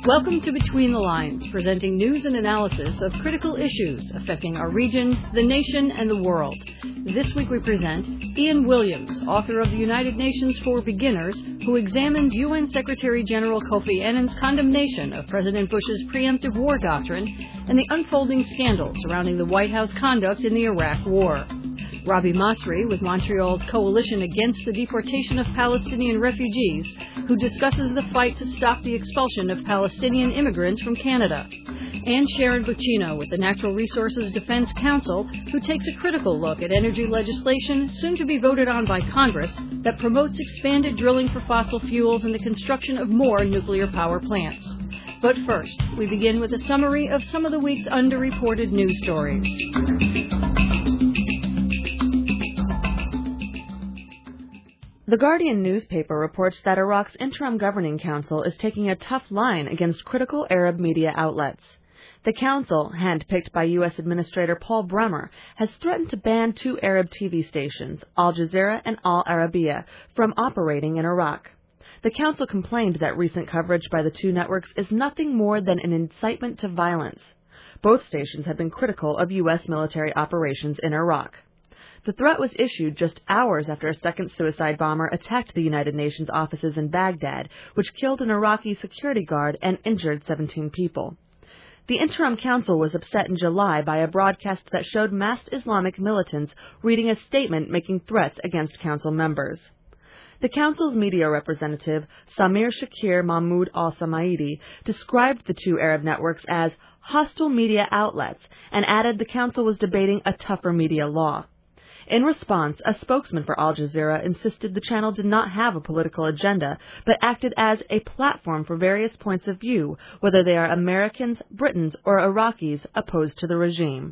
Welcome to Between the Lines, presenting news and analysis of critical issues affecting our region, the nation, and the world. This week we present Ian Williams, author of the United Nations for Beginners, who examines UN Secretary General Kofi Annan's condemnation of President Bush's preemptive war doctrine and the unfolding scandal surrounding the White House conduct in the Iraq War. Rabi Masri with Montreal's Coalition Against the Deportation of Palestinian Refugees, who discusses the fight to stop the expulsion of Palestinian immigrants from Canada. And Sharon Buccino with the Natural Resources Defense Council, who takes a critical look at energy legislation soon to be voted on by Congress that promotes expanded drilling for fossil fuels and the construction of more nuclear power plants. But first, we begin with a summary of some of the week's underreported news stories. The Guardian newspaper reports that Iraq's interim governing council is taking a tough line against critical Arab media outlets. The council, handpicked by U.S. Administrator Paul Bremer, has threatened to ban two Arab TV stations, Al Jazeera and Al Arabiya, from operating in Iraq. The council complained that recent coverage by the two networks is nothing more than an incitement to violence. Both stations have been critical of U.S. military operations in Iraq. The threat was issued just hours after a second suicide bomber attacked the United Nations offices in Baghdad, which killed an Iraqi security guard and injured 17 people. The Interim Council was upset in July by a broadcast that showed masked Islamic militants reading a statement making threats against council members. The council's media representative, Samir Shakir Mahmoud al-Samaidi, described the two Arab networks as hostile media outlets and added the council was debating a tougher media law. In response, a spokesman for Al Jazeera insisted the channel did not have a political agenda, but acted as a platform for various points of view, whether they are Americans, Britons, or Iraqis opposed to the regime.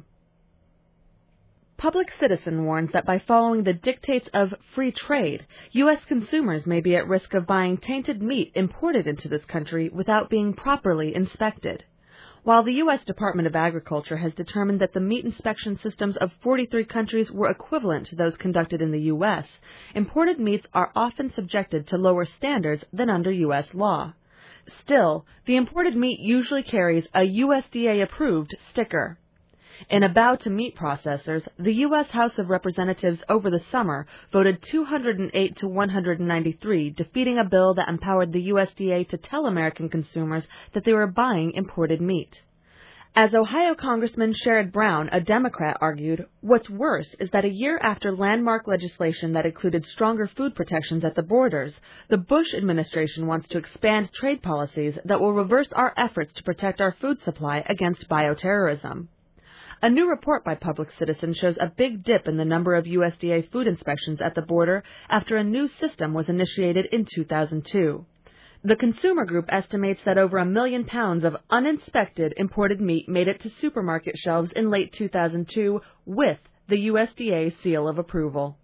Public Citizen warns that by following the dictates of free trade, U.S. consumers may be at risk of buying tainted meat imported into this country without being properly inspected. While the U.S. Department of Agriculture has determined that the meat inspection systems of 43 countries were equivalent to those conducted in the U.S., imported meats are often subjected to lower standards than under U.S. law. Still, the imported meat usually carries a USDA-approved sticker. In a bow to meat processors, the U.S. House of Representatives over the summer voted 208 to 193, defeating a bill that empowered the USDA to tell American consumers that they were buying imported meat. As Ohio Congressman Sherrod Brown, a Democrat, argued, what's worse is that a year after landmark legislation that included stronger food protections at the borders, the Bush administration wants to expand trade policies that will reverse our efforts to protect our food supply against bioterrorism. A new report by Public Citizen shows a big dip in the number of USDA food inspections at the border after a new system was initiated in 2002. The consumer group estimates that over 1 million pounds of uninspected imported meat made it to supermarket shelves in late 2002 with the USDA seal of approval.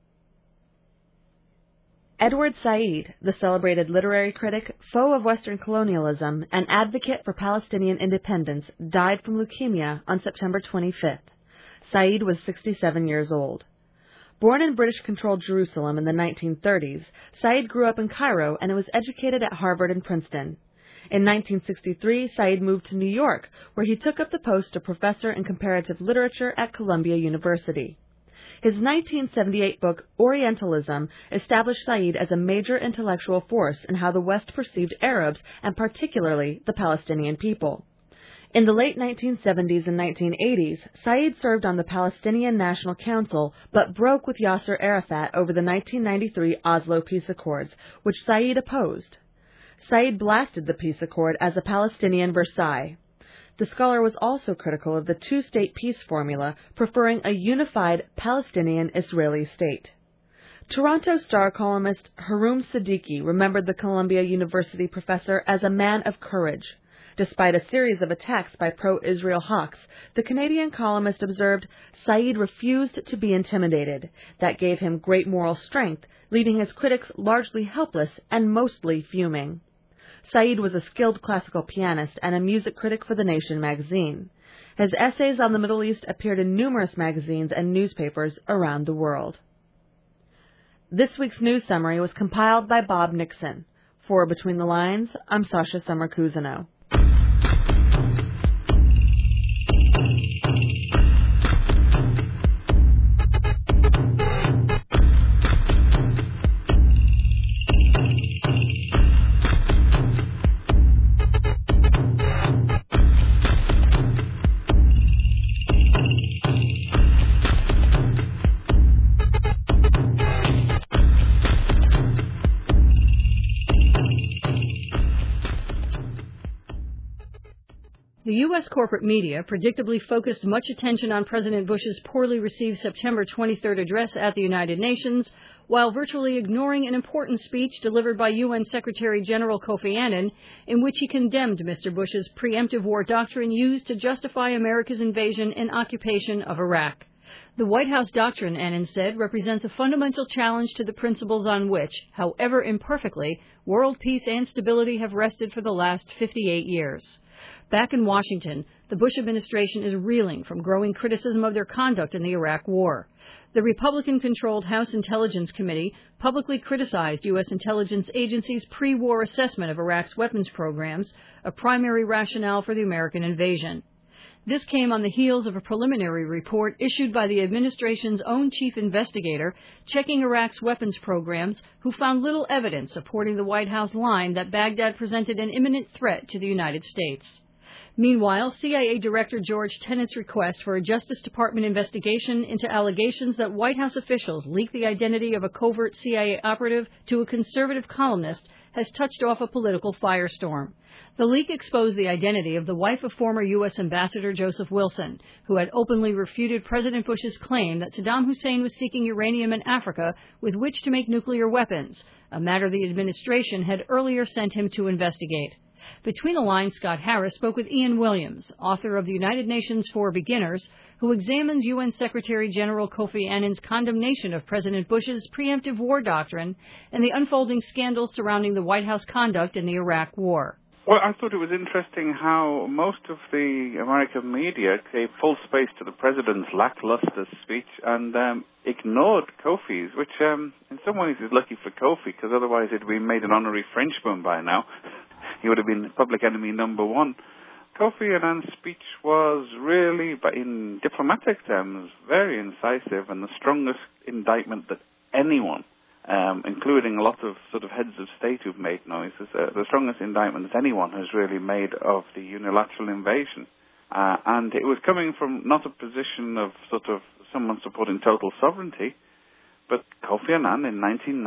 Edward Said, the celebrated literary critic, foe of Western colonialism, and advocate for Palestinian independence, died from leukemia on September 25th. Said was 67 years old. Born in British-controlled Jerusalem in the 1930s, Said grew up in Cairo and was educated at Harvard and Princeton. In 1963, Said moved to New York, where he took up the post of professor in comparative literature at Columbia University. His 1978 book, Orientalism, established Said as a major intellectual force in how the West perceived Arabs and particularly the Palestinian people. In the late 1970s and 1980s, Said served on the Palestinian National Council but broke with Yasser Arafat over the 1993 Oslo Peace Accords, which Said opposed. Said blasted the peace accord as a Palestinian Versailles. The scholar was also critical of the two-state peace formula, preferring a unified Palestinian-Israeli state. Toronto Star columnist Haroum Siddiqui remembered the Columbia University professor as a man of courage. Despite a series of attacks by pro-Israel hawks, the Canadian columnist observed, Said refused to be intimidated. That gave him great moral strength, leaving his critics largely helpless and mostly fuming. Said was a skilled classical pianist and a music critic for The Nation magazine. His essays on the Middle East appeared in numerous magazines and newspapers around the world. This week's news summary was compiled by Bob Nixon. For Between the Lines, I'm Sasha Summer-Cousineau. The U.S. corporate media predictably focused much attention on President Bush's poorly received September 23rd address at the United Nations, while virtually ignoring an important speech delivered by UN Secretary General Kofi Annan, in which he condemned Mr. Bush's preemptive war doctrine used to justify America's invasion and occupation of Iraq. The White House doctrine, Annan said, represents a fundamental challenge to the principles on which, however imperfectly, world peace and stability have rested for the last 58 years. Back in Washington, the Bush administration is reeling from growing criticism of their conduct in the Iraq War. The Republican-controlled House Intelligence Committee publicly criticized U.S. intelligence agencies' pre-war assessment of Iraq's weapons programs, a primary rationale for the American invasion. This came on the heels of a preliminary report issued by the administration's own chief investigator checking Iraq's weapons programs, who found little evidence supporting the White House line that Baghdad presented an imminent threat to the United States. Meanwhile, CIA Director George Tenet's request for a Justice Department investigation into allegations that White House officials leaked the identity of a covert CIA operative to a conservative columnist has touched off a political firestorm. The leak exposed the identity of the wife of former U.S. Ambassador Joseph Wilson, who had openly refuted President Bush's claim that Saddam Hussein was seeking uranium in Africa with which to make nuclear weapons, a matter the administration had earlier sent him to investigate. Between the lines, Scott Harris spoke with Ian Williams, author of the United Nations for Beginners, who examines UN Secretary General Kofi Annan's condemnation of President Bush's preemptive war doctrine and the unfolding scandals surrounding the White House conduct in the Iraq War. Well, I thought it was interesting how most of the American media gave full space to the president's lackluster speech and ignored Kofi's, which in some ways is lucky for Kofi, because otherwise it would be made an honorary Frenchman by now. He would have been public enemy number one. Kofi Annan's speech was really, but in diplomatic terms, very incisive and the strongest indictment that anyone, including a lot of sort of heads of state who've made noises, the strongest indictment that anyone has really made of the unilateral invasion. And it was coming from not a position of sort of someone supporting total sovereignty, but Kofi Annan in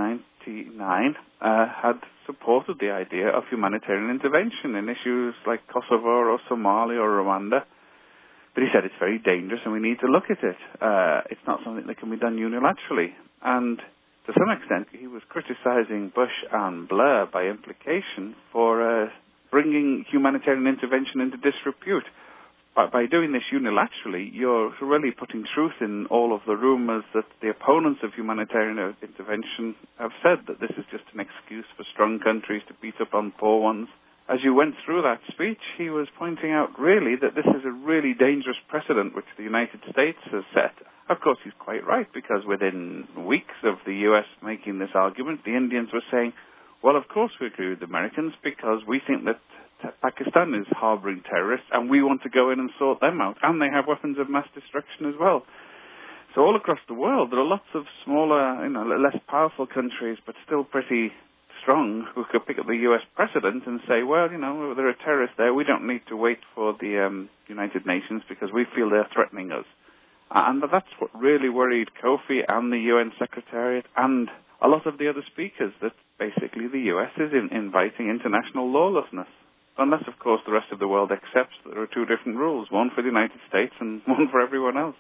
1999 had supported the idea of humanitarian intervention in issues like Kosovo or Somalia or Rwanda. But he said it's very dangerous and we need to look at it. It's not something that can be done unilaterally. And to some extent, he was criticizing Bush and Blair by implication for bringing humanitarian intervention into disrepute. By doing this unilaterally, you're really putting truth in all of the rumors that the opponents of humanitarian intervention have said, that this is just an excuse for strong countries to beat up on poor ones. As you went through that speech, he was pointing out really that this is a really dangerous precedent which the United States has set. Of course, he's quite right, because within weeks of the U.S. making this argument, the Indians were saying, well, of course we agree with the Americans because we think that Pakistan is harboring terrorists and we want to go in and sort them out, and they have weapons of mass destruction as well. So all across the world, there are lots of smaller, less powerful countries, but still pretty strong, who could pick up the U.S. precedent and say, well, there are terrorists there. We don't need to wait for the United Nations because we feel they're threatening us. And that's what really worried Kofi and the UN Secretariat and a lot of the other speakers, that basically the U.S. is inviting international lawlessness. Unless, of course, the rest of the world accepts that there are two different rules, one for the United States and one for everyone else.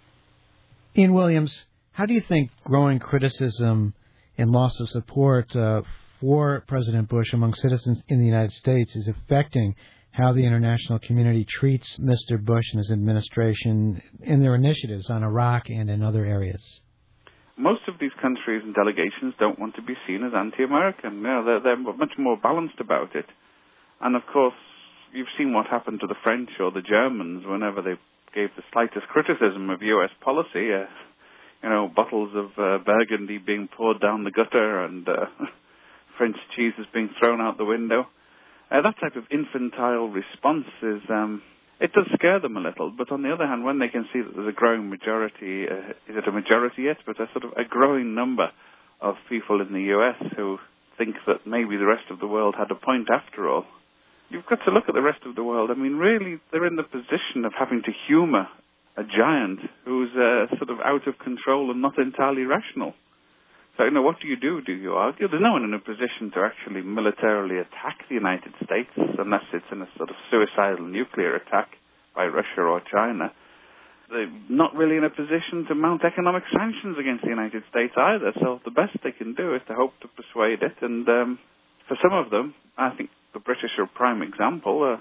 Ian Williams, how do you think growing criticism and loss of support for President Bush among citizens in the United States is affecting how the international community treats Mr. Bush and his administration in their initiatives on Iraq and in other areas? Most of these countries and delegations don't want to be seen as anti-American. They're much more balanced about it. And, of course, you've seen what happened to the French or the Germans whenever they gave the slightest criticism of U.S. policy. Bottles of Burgundy being poured down the gutter and French cheeses being thrown out the window. That type of infantile response it does scare them a little. But on the other hand, when they can see that there's a growing majority, is it a majority yet? But a growing number of people in the U.S. who think that maybe the rest of the world had a point after all. You've got to look at the rest of the world. I mean, really, they're in the position of having to humor a giant who's sort of out of control and not entirely rational. So, what do? Do you argue? There's no one in a position to actually militarily attack the United States unless it's in a sort of suicidal nuclear attack by Russia or China. They're not really in a position to mount economic sanctions against the United States either, so the best they can do is to hope to persuade it. And for some of them, I think the British are a prime example.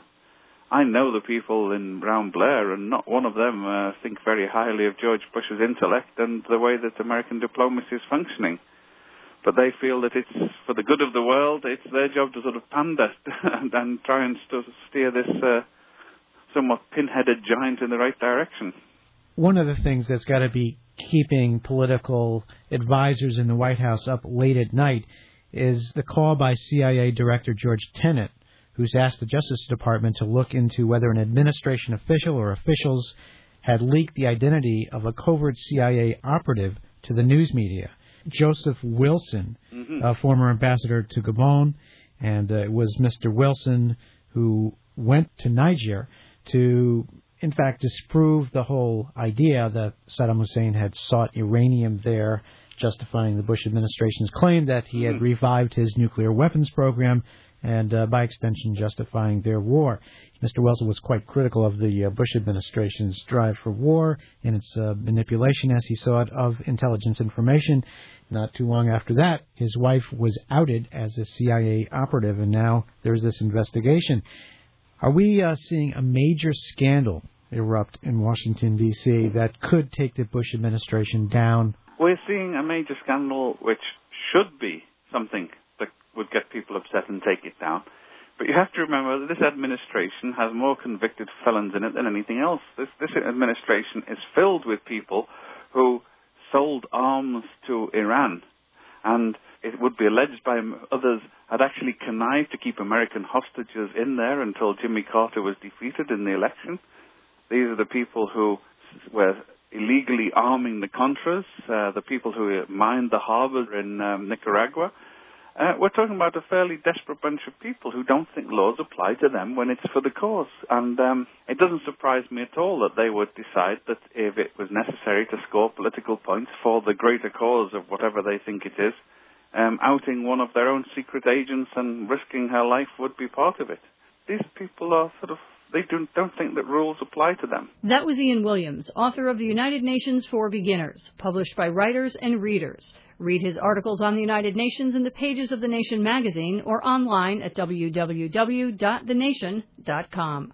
I know the people in Brown Blair, and not one of them think very highly of George Bush's intellect and the way that American diplomacy is functioning. But they feel that it's for the good of the world, it's their job to sort of pander and try and steer this somewhat pin-headed giant in the right direction. One of the things that's got to be keeping political advisors in the White House up late at night is the call by CIA Director George Tenet, who's asked the Justice Department to look into whether an administration official or officials had leaked the identity of a covert CIA operative to the news media. Joseph Wilson, a former ambassador to Gabon, and it was Mr. Wilson who went to Niger to, in fact, disprove the whole idea that Saddam Hussein had sought uranium there, justifying the Bush administration's claim that he had revived his nuclear weapons program and, by extension, justifying their war. Mr. Wilson was quite critical of the Bush administration's drive for war and its manipulation, as he saw it, of intelligence information. Not too long after that, his wife was outed as a CIA operative, and now there's this investigation. Are we seeing a major scandal erupt in Washington, D.C. that could take the Bush administration down? We're seeing a major scandal which should be something that would get people upset and take it down. But you have to remember that this administration has more convicted felons in it than anything else. This administration is filled with people who sold arms to Iran, and it would be alleged by others had actually connived to keep American hostages in there until Jimmy Carter was defeated in the election. These are the people who were illegally arming the Contras, the people who mined the harbor in Nicaragua. We're talking about a fairly desperate bunch of people who don't think laws apply to them when it's for the cause. And it doesn't surprise me at all that they would decide that if it was necessary to score political points for the greater cause of whatever they think it is, outing one of their own secret agents and risking her life would be part of it. These people are they don't think that rules apply to them. That was Ian Williams, author of The United Nations for Beginners, published by Writers and Readers. Read his articles on the United Nations in the pages of The Nation magazine or online at www.thenation.com.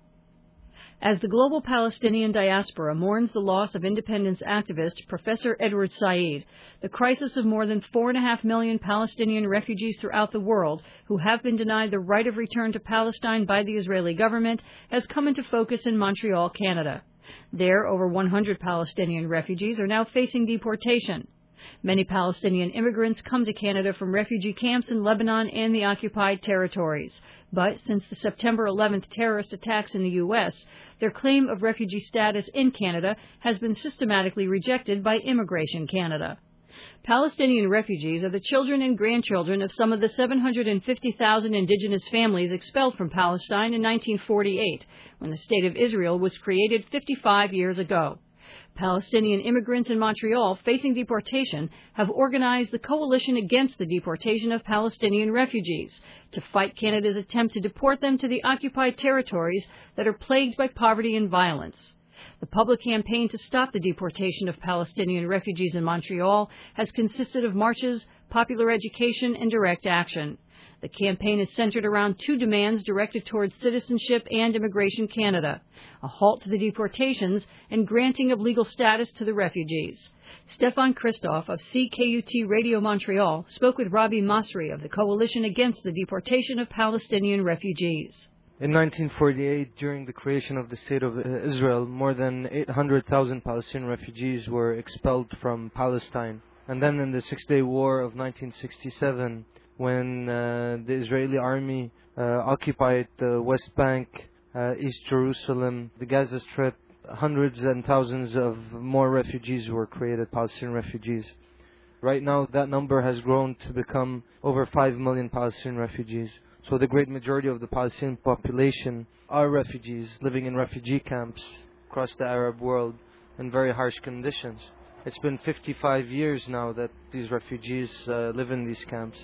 As the global Palestinian diaspora mourns the loss of independence activist Professor Edward Said, the crisis of more than 4.5 million Palestinian refugees throughout the world who have been denied the right of return to Palestine by the Israeli government has come into focus in Montreal, Canada. There, over 100 Palestinian refugees are now facing deportation. Many Palestinian immigrants come to Canada from refugee camps in Lebanon and the occupied territories. But since the September 11th terrorist attacks in the U.S., their claim of refugee status in Canada has been systematically rejected by Immigration Canada. Palestinian refugees are the children and grandchildren of some of the 750,000 indigenous families expelled from Palestine in 1948, when the State of Israel was created 55 years ago. Palestinian immigrants in Montreal facing deportation have organized the Coalition Against the Deportation of Palestinian Refugees to fight Canada's attempt to deport them to the occupied territories that are plagued by poverty and violence. The public campaign to stop the deportation of Palestinian refugees in Montreal has consisted of marches, popular education, and direct action. The campaign is centered around two demands directed towards Citizenship and Immigration Canada: a halt to the deportations and granting of legal status to the refugees. Stefan Christoph of CKUT Radio Montreal spoke with Robbie Masri of the Coalition Against the Deportation of Palestinian Refugees. In 1948, during the creation of the State of Israel, more than 800,000 Palestinian refugees were expelled from Palestine. And then in the Six-Day War of 1967, when the Israeli army occupied the West Bank, East Jerusalem, the Gaza Strip, hundreds and thousands of more refugees were created, Palestinian refugees. Right now, that number has grown to become over 5 million Palestinian refugees. So the great majority of the Palestinian population are refugees living in refugee camps across the Arab world in very harsh conditions. It's been 55 years now that these refugees live in these camps.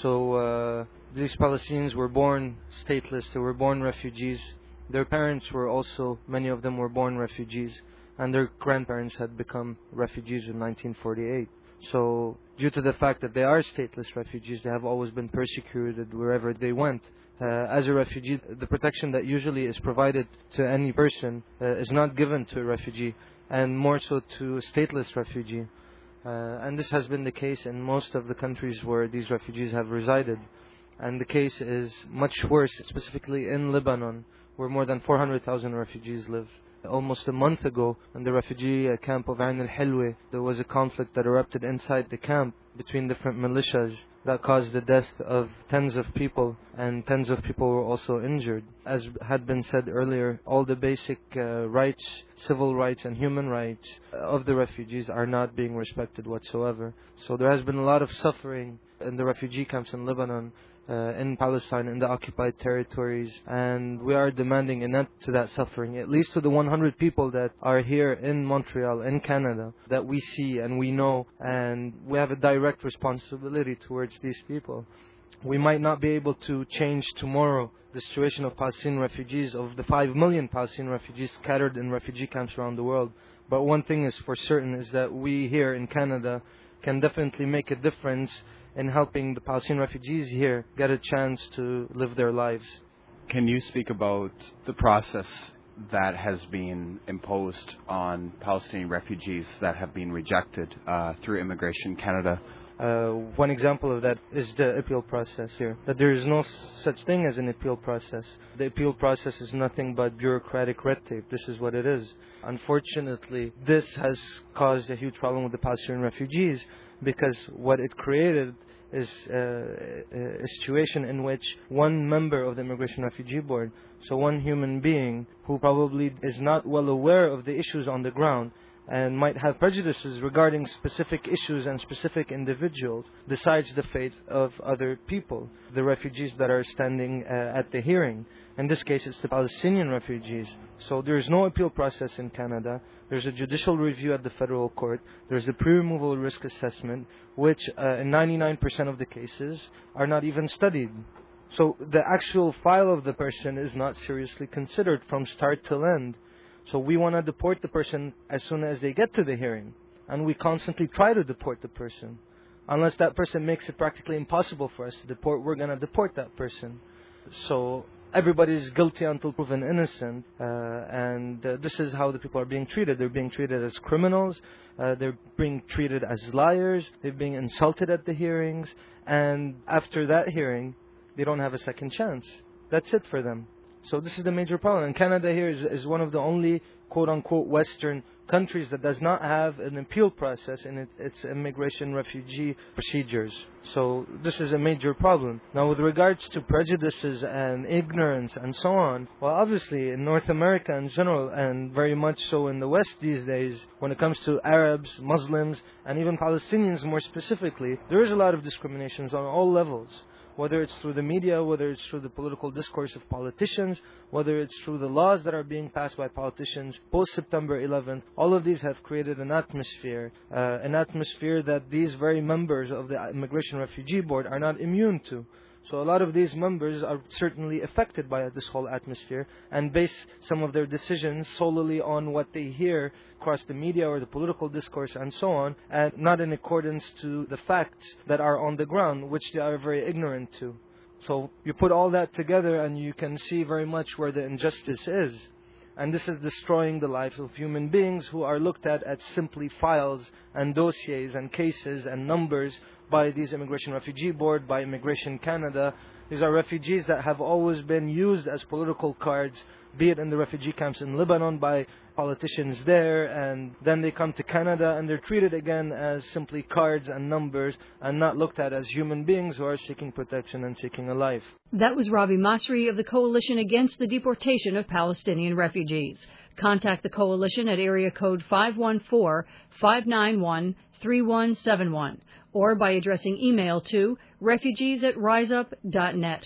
So these Palestinians were born stateless, they were born refugees. Their parents were also, many of them were born refugees, and their grandparents had become refugees in 1948. So due to the fact that they are stateless refugees, they have always been persecuted wherever they went. As a refugee, the protection that usually is provided to any person is not given to a refugee, and more so to a stateless refugee. And this has been the case in most of the countries where these refugees have resided. And the case is much worse, specifically in Lebanon, where more than 400,000 refugees live. Almost a month ago, in the refugee camp of Ain al-Hilwa, there was a conflict that erupted inside the camp between different militias that caused the death of tens of people, and tens of people were also injured. As had been said earlier, all the basic rights, civil rights and human rights of the refugees are not being respected whatsoever. So there has been a lot of suffering in the refugee camps in Lebanon, in Palestine, in the occupied territories, and we are demanding an end to that suffering, at least to the 100 people that are here in Montreal, in Canada, that we see and we know, and we have a direct responsibility towards these people. We might not be able to change tomorrow the situation of Palestinian refugees, of the 5 million Palestinian refugees scattered in refugee camps around the world, but one thing is for certain, is that we here in Canada can definitely make a difference in helping the Palestinian refugees here get a chance to live their lives. Can you speak about the process that has been imposed on Palestinian refugees that have been rejected through Immigration Canada? One example of that is the appeal process here. That there is no such thing as an appeal process. The appeal process is nothing but bureaucratic red tape. This is what it is. Unfortunately, this has caused a huge problem with the Palestinian refugees, because what it created is a situation in which one member of the Immigration Refugee Board, so one human being who probably is not well aware of the issues on the ground and might have prejudices regarding specific issues and specific individuals, decides the fate of other people, the refugees that are standing at the hearing. In this case, it's the Palestinian refugees. So there is no appeal process in Canada. There's a judicial review at the federal court. There's a pre-removal risk assessment, which in 99% of the cases are not even studied. So the actual file of the person is not seriously considered from start till end. So we want to deport the person as soon as they get to the hearing. And we constantly try to deport the person. Unless that person makes it practically impossible for us to deport, we're going to deport that person. So everybody is guilty until proven innocent, and this is how the people are being treated. They're being treated as criminals, they're being treated as liars, they're being insulted at the hearings, and after that hearing, they don't have a second chance. That's it for them. So this is the major problem. And Canada here is one of the only quote-unquote Western countries that does not have an appeal process in its immigration refugee procedures. So this is a major problem. Now, with regards to prejudices and ignorance and so on, well, obviously in North America in general, and very much so in the West these days, when it comes to Arabs, Muslims, and even Palestinians more specifically, there is a lot of discriminations on all levels. Whether it's through the media, whether it's through the political discourse of politicians, whether it's through the laws that are being passed by politicians post-September 11th, all of these have created an atmosphere that these very members of the Immigration Refugee Board are not immune to. So a lot of these members are certainly affected by this whole atmosphere and base some of their decisions solely on what they hear across the media or the political discourse and so on, and not in accordance to the facts that are on the ground, which they are very ignorant to. So you put all that together and you can see very much where the injustice is. And this is destroying the lives of human beings who are looked at as simply files and dossiers and cases and numbers by these Immigration Refugee Board, by Immigration Canada. These are refugees that have always been used as political cards, be it in the refugee camps in Lebanon by politicians there, and then they come to Canada and they're treated again as simply cards and numbers and not looked at as human beings who are seeking protection and seeking a life. That was Ravi Masri of the Coalition Against the Deportation of Palestinian Refugees. Contact the Coalition at area code 514-591-3171 or by addressing email to refugees@riseup.net.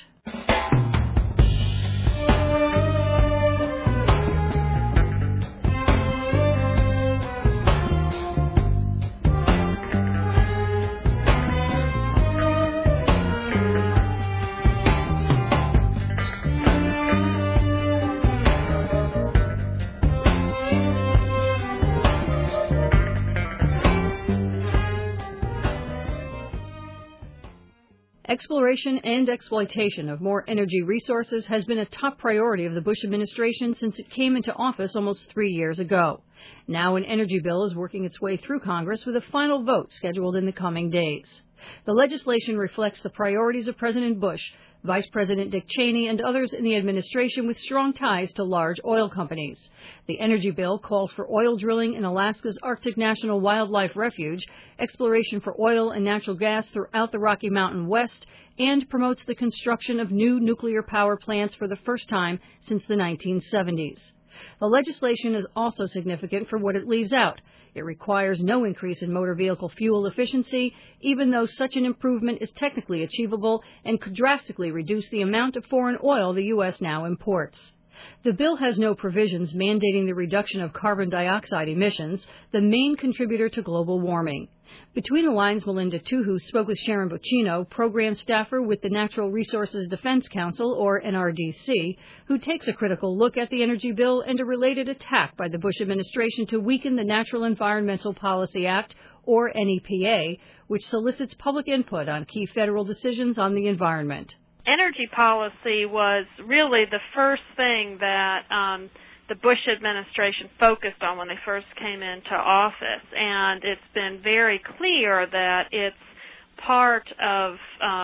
Exploration and exploitation of more energy resources has been a top priority of the Bush administration since it came into office almost 3 years ago. Now an energy bill is working its way through Congress with a final vote scheduled in the coming days. The legislation reflects the priorities of President Bush, Vice President Dick Cheney, and others in the administration with strong ties to large oil companies. The energy bill calls for oil drilling in Alaska's Arctic National Wildlife Refuge, exploration for oil and natural gas throughout the Rocky Mountain West, and promotes the construction of new nuclear power plants for the first time since the 1970s. The legislation is also significant for what it leaves out. It requires no increase in motor vehicle fuel efficiency, even though such an improvement is technically achievable and could drastically reduce the amount of foreign oil the U.S. now imports. The bill has no provisions mandating the reduction of carbon dioxide emissions, the main contributor to global warming. Between the lines, Melinda Tuhu spoke with Sharon Bocchino, program staffer with the Natural Resources Defense Council, or NRDC, who takes a critical look at the energy bill and a related attack by the Bush administration to weaken the Natural Environmental Policy Act, or NEPA, which solicits public input on key federal decisions on the environment. Energy policy was really the first thing that the Bush administration focused on when they first came into office, and it's been very clear that it's part of,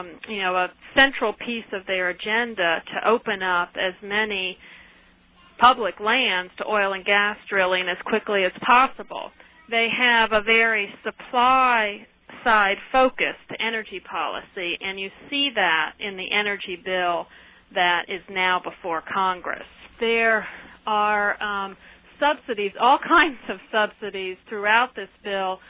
a central piece of their agenda to open up as many public lands to oil and gas drilling as quickly as possible. They have a very supply-side focused energy policy, and you see that in the energy bill that is now before Congress. There are subsidies, all kinds of subsidies throughout this bill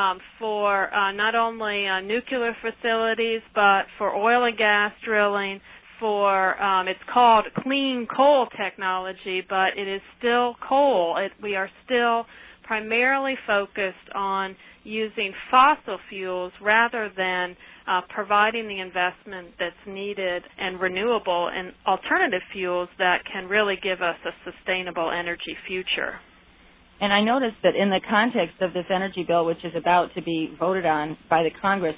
for not only nuclear facilities, but for oil and gas drilling, for, it's called clean coal technology, but it is still coal. We are still primarily focused on using fossil fuels rather than providing the investment that's needed and renewable and alternative fuels that can really give us a sustainable energy future. And I noticed that in the context of this energy bill, which is about to be voted on by the Congress,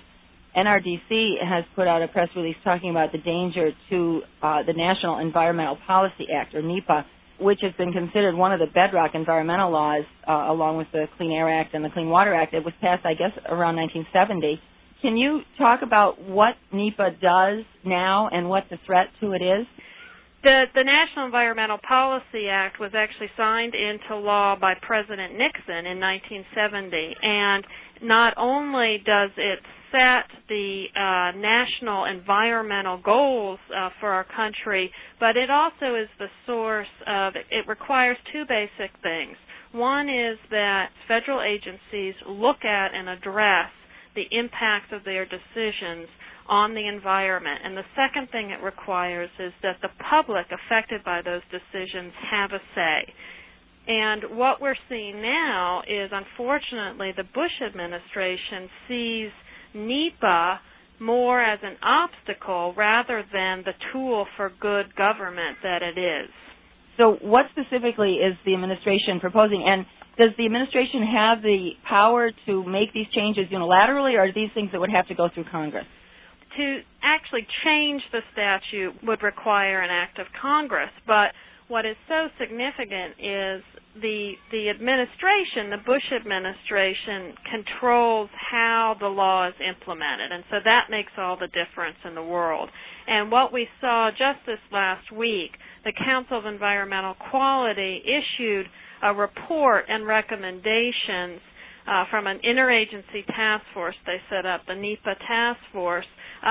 NRDC has put out a press release talking about the danger to the National Environmental Policy Act, or NEPA, which has been considered one of the bedrock environmental laws, along with the Clean Air Act and the Clean Water Act. It was passed, I guess, around 1970. Can you talk about what NEPA does now and what the threat to it is? The National Environmental Policy Act was actually signed into law by President Nixon in 1970, and not only does it set the national environmental goals for our country, but it also is the source of, it requires two basic things. One is that federal agencies look at and address the impacts of their decisions on the environment. And the second thing it requires is that the public affected by those decisions have a say. And what we're seeing now is, unfortunately, the Bush administration sees NEPA more as an obstacle rather than the tool for good government that it is. So what specifically is the administration proposing? And does the administration have the power to make these changes unilaterally, or are these things that would have to go through Congress? To actually change the statute would require an act of Congress, but what is so significant is the administration, the Bush administration, controls how the law is implemented, and so that makes all the difference in the world. And what we saw just this last week, the Council of Environmental Quality issued a report and recommendations from an interagency task force they set up, the NEPA task force.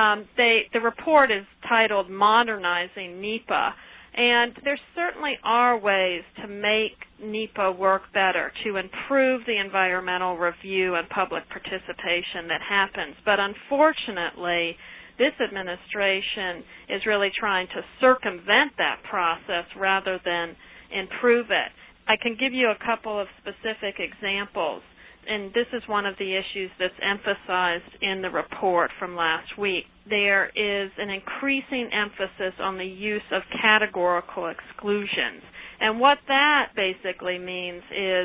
The report is titled Modernizing NEPA, and there certainly are ways to make NEPA work better, to improve the environmental review and public participation that happens. But unfortunately, this administration is really trying to circumvent that process rather than improve it. I can give you a couple of specific examples, and this is one of the issues that's emphasized in the report from last week. There is an increasing emphasis on the use of categorical exclusions. And what that basically means is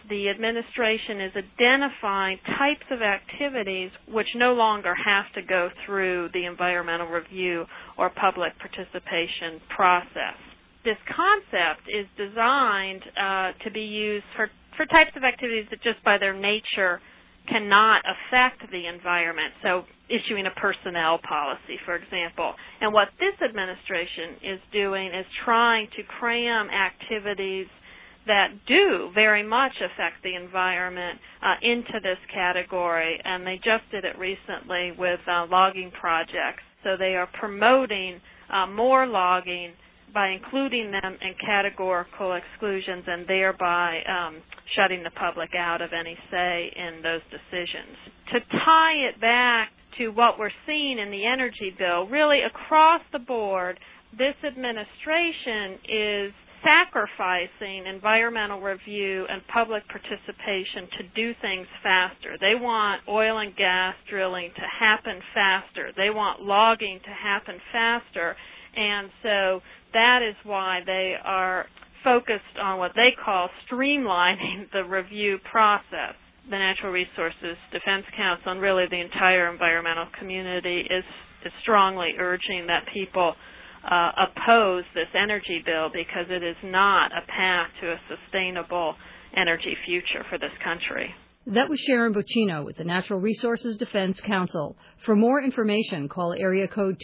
the administration is identifying types of activities which no longer have to go through the environmental review or public participation process. This concept is designed to be used for types of activities that just by their nature cannot affect the environment, so issuing a personnel policy, for example. And what this administration is doing is trying to cram activities that do very much affect the environment into this category, and they just did it recently with logging projects. So they are promoting more logging by including them in categorical exclusions and thereby shutting the public out of any say in those decisions. To tie it back to what we're seeing in the energy bill, really across the board, this administration is sacrificing environmental review and public participation to do things faster. They want oil and gas drilling to happen faster. They want logging to happen faster. And so that is why they are focused on what they call streamlining the review process. The Natural Resources Defense Council and really the entire environmental community is strongly urging that people oppose this energy bill because it is not a path to a sustainable energy future for this country. That was Sharon Bocchino with the Natural Resources Defense Council. For more information, call area code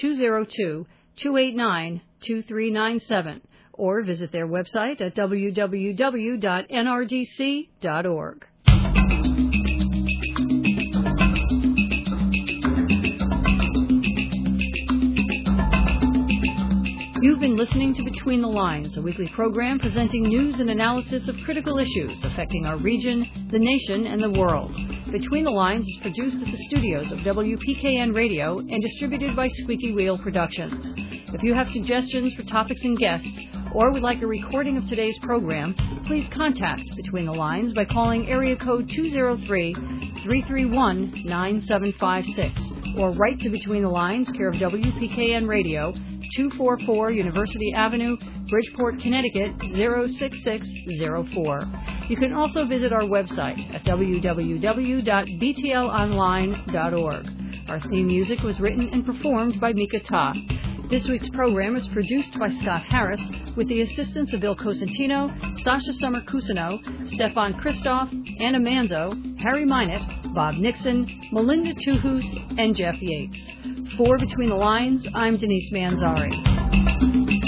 202-289-2397 or visit their website at www.nrdc.org. You've been listening to Between the Lines, a weekly program presenting news and analysis of critical issues affecting our region, the nation, and the world. Between the Lines is produced at the studios of WPKN Radio and distributed by Squeaky Wheel Productions. If you have suggestions for topics and guests, or would like a recording of today's program, please contact Between the Lines by calling area code 203-331-9756 or write to Between the Lines, care of WPKN Radio, 244 University Avenue, Bridgeport, Connecticut, 06604. You can also visit our website at www.btlonline.org. Our theme music was written and performed by Mika Ta. This week's program is produced by Scott Harris with the assistance of Bill Cosentino, Sasha Summer-Cusino, Stefan Christoff, Anna Manzo, Harry Minott, Bob Nixon, Melinda Tuhus, and Jeff Yates. For Between the Lines, I'm Denise Manzari.